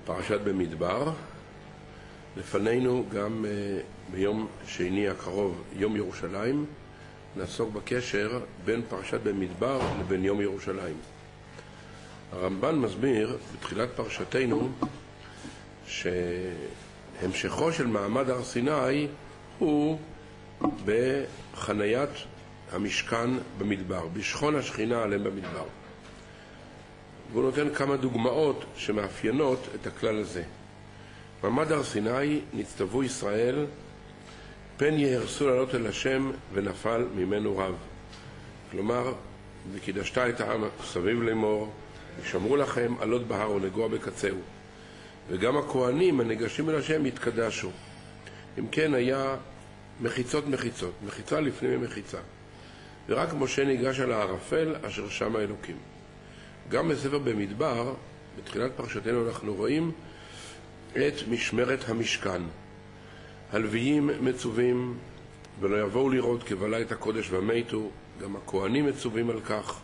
פרשת במדבר. לפנינו גם ביום שני הקרוב, יום ירושלים, נעסוק בקשר בין פרשת במדבר לבין יום ירושלים. הרמב"ן מסביר בתחילת פרשתנו שהמשכו של מעמד הר סיני הוא בחניית המשכן במדבר, בשכון השכינה עליהם במדבר. והוא נותן כמה דוגמאות שמאפיינות את הכלל הזה. מעמד הר סיני נצטוו ישראל, פן יהרסו לעלות אל השם ונפל ממנו רב. כלומר, וקידשת את העם סביב לאמור, ישמרו לכם עלות בהר ונגוע בקצהו. וגם הכהנים הניגשים אל השם יתקדשו. אם כן היה מחיצות, מחיצה לפני מחיצה. ורק משה ניגש על הערפל אשר שם האלוקים. גם בספר במדבר, בתחילת פרשתנו אנחנו רואים את משמרת המשכן. הלוויים מצווים ולא יבואו לראות כבלה את הקודש ומתו, גם הכהנים מצווים על כך.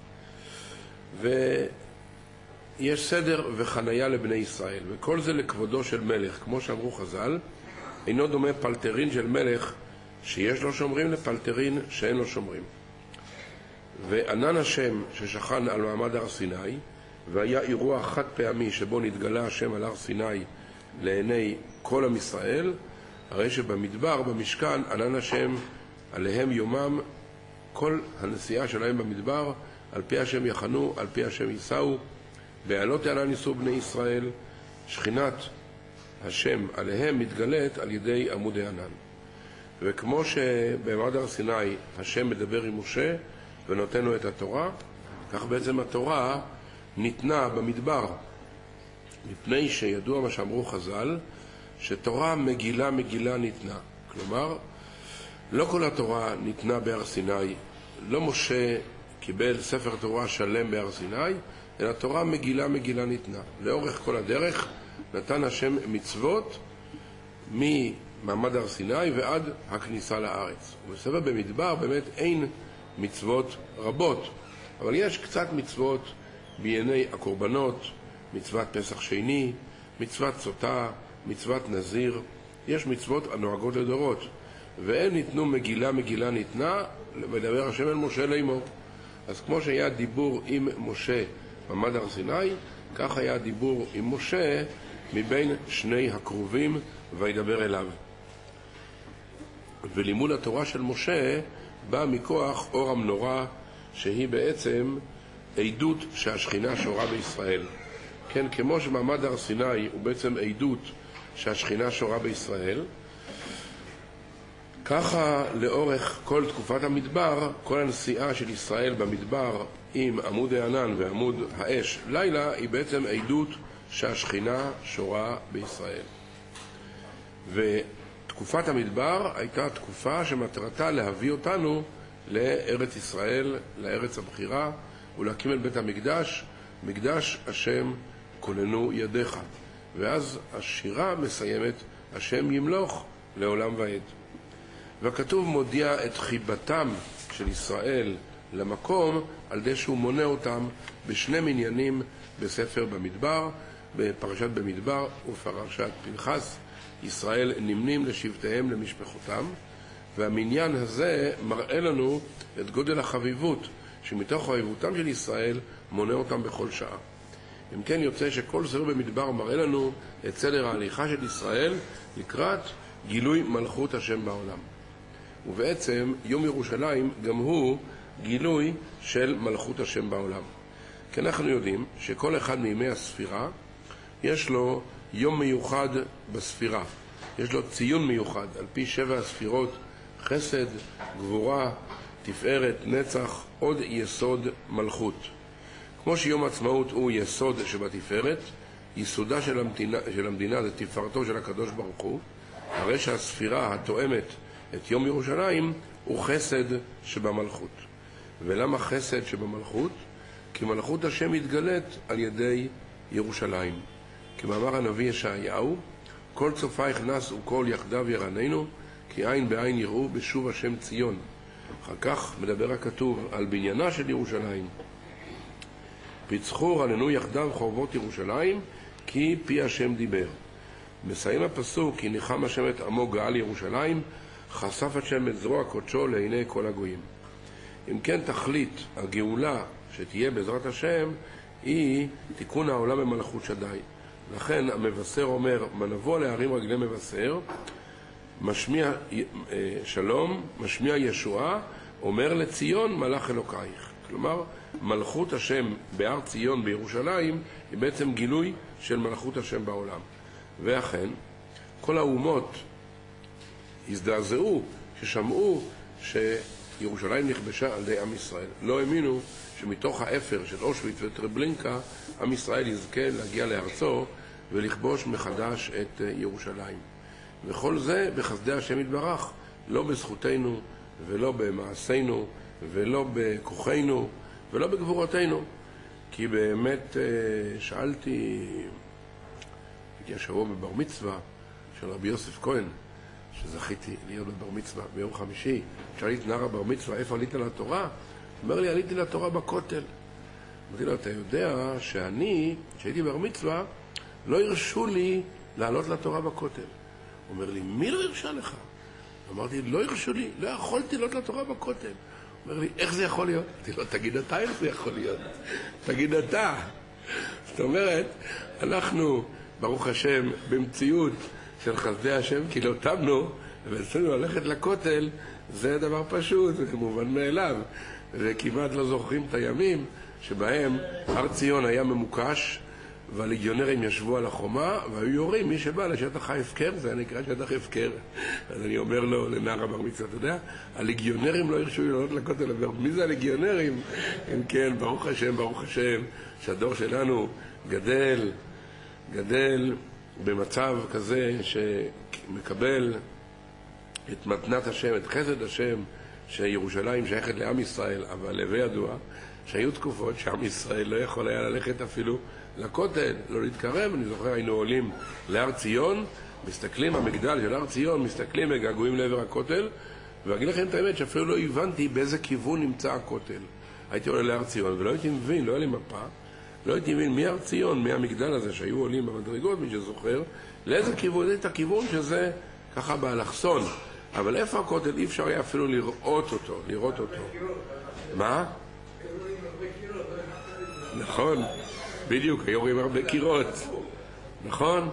ויש סדר וחנייה לבני ישראל, וכל זה לכבודו של מלך. כמו שאמרו חז"ל, אינו דומה פלטרין של מלך שיש לו שומרים לפלטרין שאין לו שומרים. וענן השם ששכן על מעמד הר סיני, והיה אירוע חד פעמי שבו נתגלה השם על הר סיני לעיני כל עם ישראל, הרי שבמדבר, במשכן, ענן השם עליהם יומם, כל הנסיעה שלהם במדבר, על פי השם יחנו, על פי השם ייסעו, בעלות ענן ייסעו בני ישראל, שכינת השם עליהם מתגלית על ידי עמודי ענן. וכמו שבמעמד הר סיני השם מדבר עם משה ונותן לו את התורה, כך בעצם התורה ניתנה במדבר, מפני שידוע מה שאמרו חז"ל, שתורה מגילה ניתנה. כלומר, לא כל התורה ניתנה בהר סיני, לא משה קיבל ספר תורה שלם בהר סיני, אלא תורה מגילה ניתנה. לאורך כל הדרך נתן השם מצוות ממעמד הר סיני ועד הכניסה לארץ. ובספר במדבר באמת אין מצוות רבות, אבל יש קצת מצוות בענייני הקורבנות, מצוות פסח שני, מצוות סוטה, מצוות נזיר. יש מצוות הנוהגות לדורות, והן ניתנו מגילה ניתנה, מדבר השם אל משה לאמור. אז כמו שהיה דיבור עם משה במעמד הר סיני, כך היה דיבור עם משה מבין שני הקרובים וידבר אליו. ולימוד התורה של משה בא מכוח אור המנורה, שהיא בעצם עדות שהשכינה שורה בישראל. כן, כמו שמעמד הר סיני הוא בעצם עדות שהשכינה שורה בישראל, ככה לאורך כל תקופת המדבר, כל הנסיעה של ישראל במדבר עם עמוד הענן ועמוד האש לילה, היא בעצם עדות שהשכינה שורה בישראל. ותקופת המדבר הייתה תקופה שמטרתה להביא אותנו לארץ ישראל, לארץ הבחירה, ולהקים את בית המקדש, מקדש השם כוננו ידיך. ואז השירה מסיימת, השם ימלוך לעולם ועד. והכתוב מודיע את חיבתם של ישראל למקום, על ידי שהוא מונה אותם בשני מניינים בספר במדבר, בפרשת במדבר ופרשת פנחס. ישראל נמנים לשבטיהם למשפחותם, והמניין הזה מראה לנו את גודל החביבות שמתוך חביבותם של ישראל מונה אותם בכל שעה. אם כן, יוצא שכל ספר במדבר מראה לנו את סדר ההליכה של ישראל לקראת גילוי מלכות השם בעולם. ובעצם יום ירושלים גם הוא גילוי של מלכות השם בעולם. כי אנחנו יודעים שכל אחד מימי הספירה יש לו יום מיוחד בספירה, יש לו ציון מיוחד על פי 7 הספירות: חסד, גבורה, תפארת, נצח, עוד יסוד מלכות. כמו שיום עצמאות הוא יסוד שבתפארת, יסודה של המדינה זה תפארתו של הקדוש ברוך הוא, הרי שהספירה התואמת את יום ירושלים הוא חסד שבמלכות. ולמה חסד שבמלכות? כי מלכות השם מתגלית על ידי ירושלים. כמאמר הנביא ישעיהו, כל צופייך נס וכל יחדיו ירננו, כי עין בעין יראו בשוב השם ציון. אחר כך מדבר הכתוב על בניינה של ירושלים. פיצחו רננו יחדיו חורבות ירושלים, כי פי השם דיבר. מסיים הפסוק, כי ניחם השם את עמו גאל ירושלים, חשף השם את זרוע קודשו לעיני כל הגויים. אם כן תכלית הגאולה שתהיה בעזרת השם היא תיקון העולם במלכות שדי. לכן המבשר אומר, מנבוא להרים רגלי מבשר, משמיע שלום, משמיע ישועה, אומר לציון מלך אלוקייך. כלומר, מלכות השם בהר ציון בירושלים היא בעצם גילוי של מלכות השם בעולם. ואכן, כל האומות הזדעזעו ששמעו שירושלים נכבשה על ידי עם ישראל. לא האמינו שמתוך האפר של אושוויץ וטרבלינקה עם ישראל יזכה להגיע לארצו ולכבוש מחדש את ירושלים. וכל זה בחסדי השם יתברך, לא בזכותנו ולא במעשינו ולא בכוחנו ולא בגבורתנו. כי באמת שאלתי, הייתי השבוע בבר מצווה של רבי יוסף כהן, שזכיתי להיות בבר מצווה ביום חמישי. שאלתי את נער הבר מצווה, איפה עלית לתורה? אומר לי, עליתי לתורה בכותל. אמרתי לו, אתה יודע שאני, כשהייתי בר מצווה, לא הרשו לי לעלות לתורה בכותל. הוא אומר לי, מי לא הרשה לך? אמרתי, לא הרשו לי, לא יכולתי לעלות לתורה בכותל. הוא אומר לי, איך זה יכול להיות? אמרתי לו, תגיד אתה איך זה יכול להיות. תגיד אתה. זאת אומרת, אנחנו, ברוך השם, במציאות של חסדי השם, כי לא תמנו, ואצלנו ללכת לכותל, זה דבר פשוט, זה מובן מאליו. וכמעט לא זוכרים את הימים שבהם הר ציון היה ממוקש, והלגיונרים ישבו על החומה, והיו יורים מי שבא לשטח ההפקר, זה נקרא שטח הפקר. אז אני אומר לו, לנער הבר מצווה, אתה יודע, הלגיונרים לא הרשו לעלות לכותל, מי זה הלגיונרים? אם כן, ברוך השם, שהדור שלנו גדל במצב כזה שמקבל את מתנת השם, את חסד השם, שירושלים שייכת לעם ישראל, אבל לבי ידוע שהיו תקופות שעם ישראל לא יכול היה ללכת אפילו לכותל, לא להתקרב. אני זוכר, היינו עולים להר ציון, מסתכלים, המגדל של הר ציון, מסתכלים וגעגועים לעבר הכותל, ואגיד לכם את האמת שאפילו לא הבנתי באיזה כיוון נמצא הכותל. הייתי עולה להר ציון ולא הייתי מבין, לא היה לי מפה, לא הייתי מבין מי הר ציון, מי המגדל הזה שהיו עולים במדרגות, מי שזוכר, לאיזה כיוון, זה את הכיוון שזה ככה באלכסון. אבל איפה הכותל? אי אפשר היה אפילו לראות אותו. מה? נכון, בדיוק, היו רואים הרבה קירות. נכון?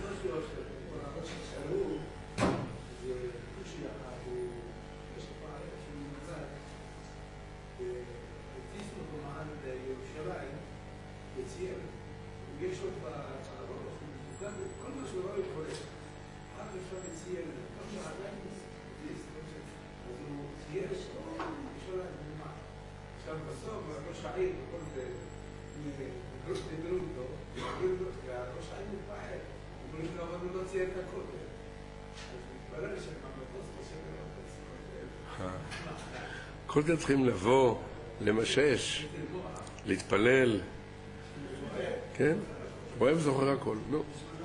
כל זה צריכים לבוא, למשש, להתפלל, כן? אוהב זוכר הכל, נו.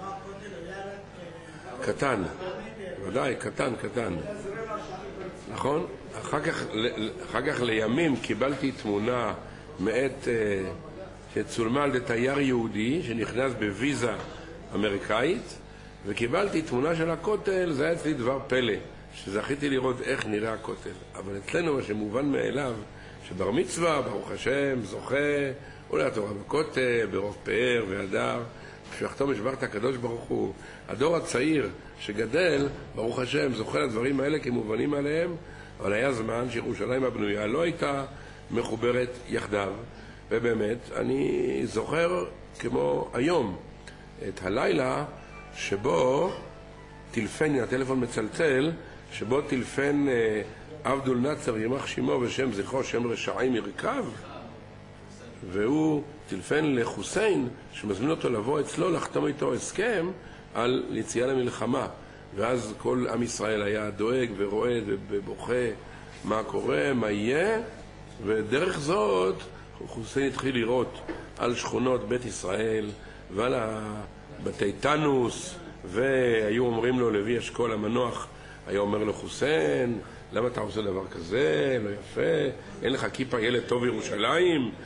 קטן, ודאי, קטן. נכון? אחר כך לימים קיבלתי תמונה מעת שצולמה על ידי תייר יהודי שנכנס בוויזה אמריקאית, וקיבלתי תמונה של הכותל. זה היה אצלי דבר פלא, שזכיתי לראות איך נראה הכותל. אבל אצלנו מה שמובן מאליו, שבר מצווה, ברוך השם, זוכה, עולה התורה בכותל, ברוב פאר והדר, כשחתום משבחת הקדוש ברוך הוא. הדור הצעיר שגדל, ברוך השם, זוכה לדברים האלה כמובנים עליהם, אבל היה זמן שירושלים הבנויה לא הייתה מחוברת יחדיו. ובאמת, אני זוכר כמו היום את הלילה שבו טלפן, הטלפון מצלצל, שבו טלפן עבדול נצר ימח שמו ושם זכרו שם רשעים ירכב, והוא טלפן לחוסיין שמזמין אותו לבוא אצלו לחתום איתו הסכם על יציאה למלחמה. ואז כל עם ישראל היה דואג ורועד ובוכה מה קורה, מה יהיה, ודרך זאת חוסיין התחיל לראות על שכונות בית ישראל ועל בתי תנוס, והיו אומרים לו, לוי אשכול המנוח היה אומר לו, חוסיין, למה אתה עושה דבר כזה? לא יפה, אין לך כיפה, ילד טוב ירושלים,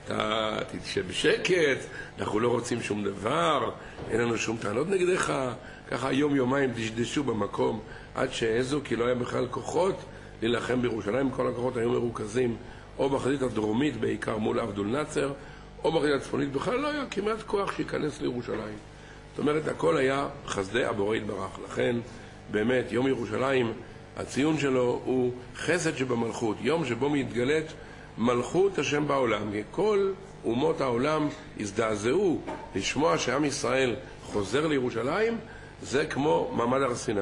אתה תתשב בשקט, אנחנו לא רוצים שום דבר, אין לנו שום טענות נגדך. ככה יום-יומיים דשדשו במקום עד שהעזו, כי לא היה בכלל כוחות להילחם בירושלים. כל הכוחות היו מרוכזים או בחזית הדרומית בעיקר מול עבדול נאצר, או בחזית הצפונית. בכלל לא היה כמעט כוח שיכנס לירושלים. זאת אומרת, הכל היה חסדי הבורא יתברך. לכן באמת יום ירושלים, הציון שלו הוא חסד שבמלכות, יום שבו מתגלית מלכות השם בעולם. כל אומות העולם הזדעזעו לשמוע שעם ישראל חוזר לירושלים. זה כמו מעמד הר סיני,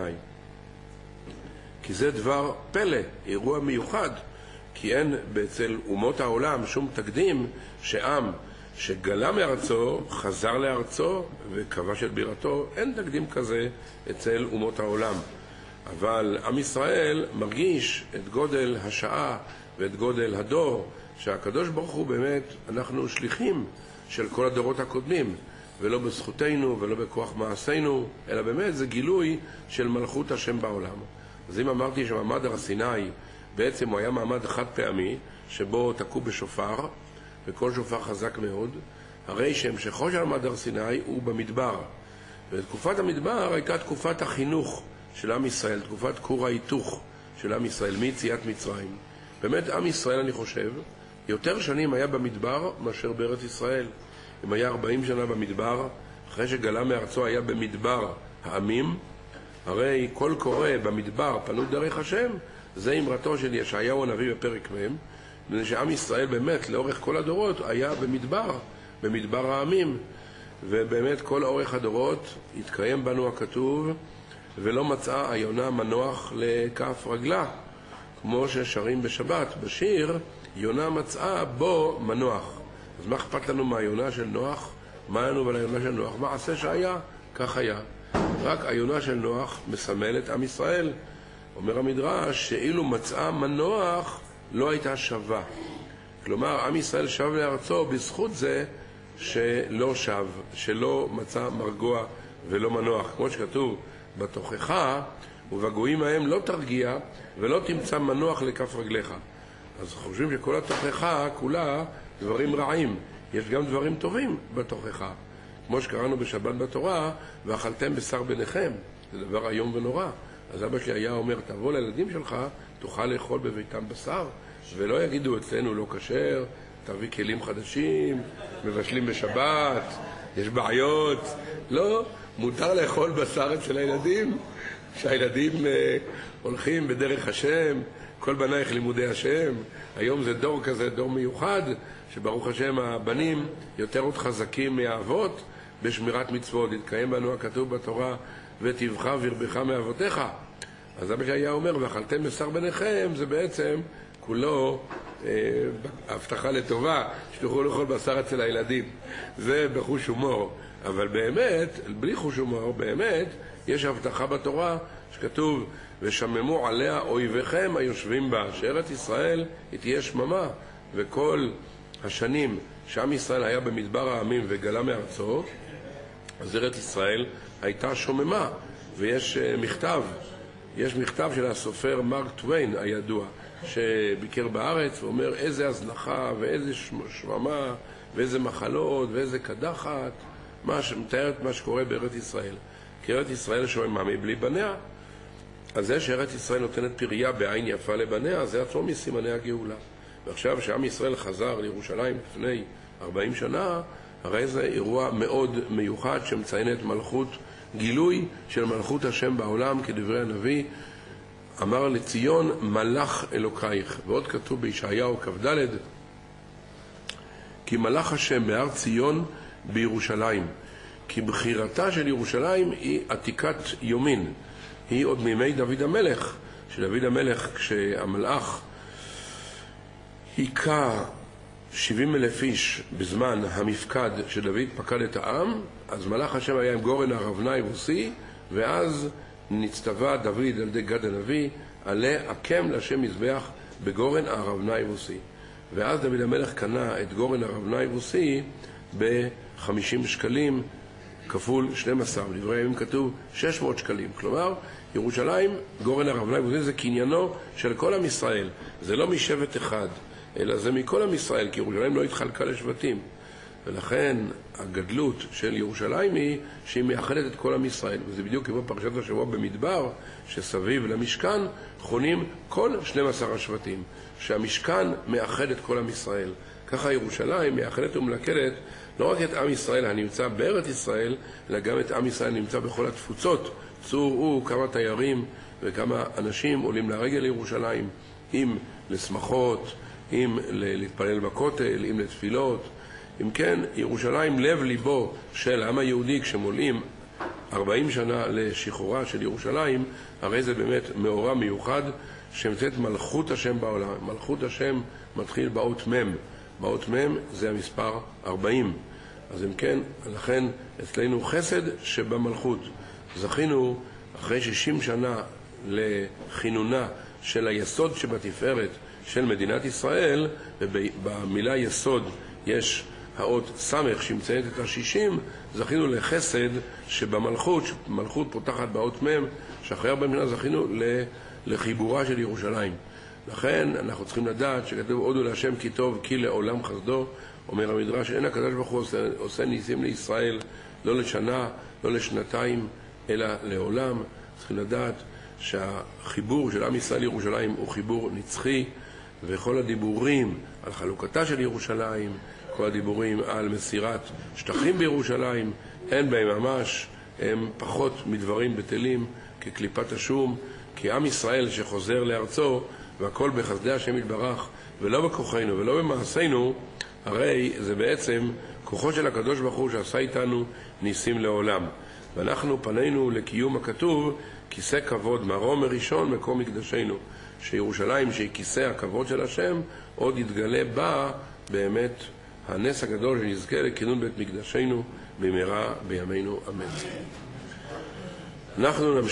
כי זה דבר פלא, אירוע מיוחד, כי אין אצל אומות העולם שום תקדים שעם שגלה מארצו חזר לארצו וכבש את בירתו. אין תקדים כזה אצל אומות העולם. אבל עם ישראל מרגיש את גודל השעה ואת גודל הדור, שהקדוש ברוך הוא באמת, אנחנו שליחים של כל הדורות הקודמים, ולא בזכותנו ולא בכוח מעשינו, אלא באמת זה גילוי של מלכות השם בעולם. אז אם אמרתי שמעמד הר סיני בעצם הוא היה מעמד חד פעמי, שבו תקעו בשופר, וכל שופר חזק מאוד, הרי שהמשכו של מעמד הר סיני הוא במדבר. ותקופת המדבר הייתה תקופת החינוך של עם ישראל, תקופת כור ההיתוך של עם ישראל, מיציאת מצרים. באמת עם ישראל, אני חושב, יותר שנים היה במדבר מאשר בארץ ישראל. אם היה 40 שנה במדבר, אחרי שגלה מארצו היה במדבר העמים, הרי כל קורא במדבר פנו דרך השם, זה אמרתו של ישעיהו הנביא בפרק מ', מפני שעם ישראל באמת לאורך כל הדורות היה במדבר העמים, ובאמת כל אורך הדורות התקיים בנו הכתוב, ולא מצאה היונה מנוח לכף רגלה, כמו ששרים בשבת. בשיר יונה מצאה בו מנוח. אז מה אכפת לנו מהיונה של נוח? מה לנו וליונה של נוח? מעשה שהיה, כך היה. רק היונה של נוח מסמל את עם ישראל. אומר המדרש שאילו מצאה מנוח לא הייתה שווה. כלומר, עם ישראל שב לארצו בזכות זה שלא שב, שלא מצא מרגוע ולא מנוח. כמו שכתוב בתוכחה, ובגויים מהם לא תרגיע ולא תמצא מנוח לכף רגליך. אז חושבים שכל התוכחה כולה דברים רעים. יש גם דברים טובים בתוכחה. כמו שקראנו בשבת בתורה, ואכלתם בשר בניכם. זה דבר איום ונורא. אז אבא שלי היה אומר, תבוא לילדים שלך, תוכל לאכול בביתם בשר, ולא יגידו אצלנו לא כשר, תביא כלים חדשים, מבשלים בשבת, יש בעיות. לא, מותר לאכול בשר אצל הילדים, שהילדים הולכים בדרך השם, כל בנייך לימודי השם. היום זה דור כזה, דור מיוחד, שברוך השם הבנים יותר עוד חזקים מהאבות בשמירת מצוות. התקיים בנו הכתוב בתורה, ותבחר וירבך מאבותיך. אז אבא שהיה אומר, ואכלתם בשר בניכם, זה בעצם כולו הבטחה לטובה, שתוכלו לאכול בשר אצל הילדים. זה בחוש הומור. אבל באמת, בלי חוש הומור, באמת, יש הבטחה בתורה שכתוב, ושממו עליה אויביכם היושבים בה, שארץ ישראל היא תהיה שממה. וכל השנים שעם ישראל היה במדבר העמים וגלה מארצו, אז ארץ ישראל הייתה שוממה. ויש מכתב של הסופר מרק טוויין הידוע, שביקר בארץ ואומר איזה הזנחה ואיזה שממה ואיזה מחלות ואיזה קדחת, מתאר את מה שקורה בארץ ישראל. כי ארץ ישראל שוממה מבלי בניה. אז זה שארץ ישראל נותנת פריה בעין יפה לבניה, זה עצמו מסימני הגאולה. ועכשיו שעם ישראל חזר לירושלים לפני 40 שנה, הרי זה אירוע מאוד מיוחד שמציין את מלכות, גילוי של מלכות השם בעולם, כדברי הנביא, אמר לציון מלך אלוקייך. ועוד כתוב בישעיהו כ"ד, כי מלך השם בהר ציון בירושלים, כי בחירתה של ירושלים היא עתיקת יומין, היא עוד מימי דוד המלך, שדוד המלך כשהמלאך היכה 70,000 איש בזמן המפקד שדוד פקד את העם, אז מלאך השם היה עם גורן הארונה היבוסי, ואז נצטווה דוד על ידי גד הנביא, עלה הקם להשם מזבח בגורן הארונה היבוסי. ואז דוד המלך קנה את גורן הארונה היבוסי ב-50 שקלים כפול 12, בדברי הימים כתוב 600 שקלים. כלומר, ירושלים, גורן הארונה היבוסי, זה קניינו של כל עם ישראל. זה לא משבט אחד, אלא זה מכל עם ישראל, כי ירושלים לא התחלקה לשבטים. ולכן הגדלות של ירושלים היא שהיא מייחדת את כל עם ישראל. וזה בדיוק כמו פרשת השבוע במדבר, שסביב למשכן חונים כל 12 השבטים, שהמשכן מייחד את כל עם ישראל. ככה ירושלים מייחדת ומלכדת לא רק את עם ישראל הנמצא בארץ ישראל, אלא גם את עם ישראל הנמצא בכל התפוצות. צורו כמה תיירים וכמה אנשים עולים לרגל לירושלים, אם לשמחות, אם להתפלל בכותל, אם לתפילות. אם כן, ירושלים לב ליבו של העם היהודי. כשמולאים 40 שנה לשחרורה של ירושלים, הרי זה באמת מאורע מיוחד שמצאת מלכות השם בעולם. מלכות השם מתחיל באות מם. באות מם זה המספר 40. אז אם כן, לכן אצלנו חסד שבמלכות. זכינו אחרי 60 שנה לכינונה של היסוד שבתפארת של מדינת ישראל, ובמילה יסוד יש האות סמך שמציינת את ה-60, זכינו לחסד שבמלכות, מלכות פותחת באות מם, שאחרי 40 שנה זכינו לחיבורה של ירושלים. לכן אנחנו צריכים לדעת שכתוב הודו להשם כי טוב כי לעולם חסדו. אומר המדרש, אין הקדוש ברוך הוא עושה ניסים לישראל לא לשנה, לא לשנתיים, אלא לעולם. צריכים לדעת שהחיבור של עם ישראל לירושלים הוא חיבור נצחי, וכל הדיבורים על חלוקתה של ירושלים, כל הדיבורים על מסירת שטחים בירושלים, אין בהם ממש, הם פחות מדברים בטלים כקליפת השום, כי עם ישראל שחוזר לארצו והכל בחסדי השם יתברך ולא בכוחנו ולא במעשינו, הרי זה בעצם כוחו של הקדוש ברוך הוא שעשה איתנו ניסים לעולם. ואנחנו פנינו לקיום הכתוב כיסא כבוד מרום מראשון מקום מקדשנו, שירושלים שהיא כיסא הכבוד של השם עוד יתגלה בה באמת הנס הגדול שנזכה לכינון בית מקדשנו במהרה בימינו אמן. אנחנו נמשיך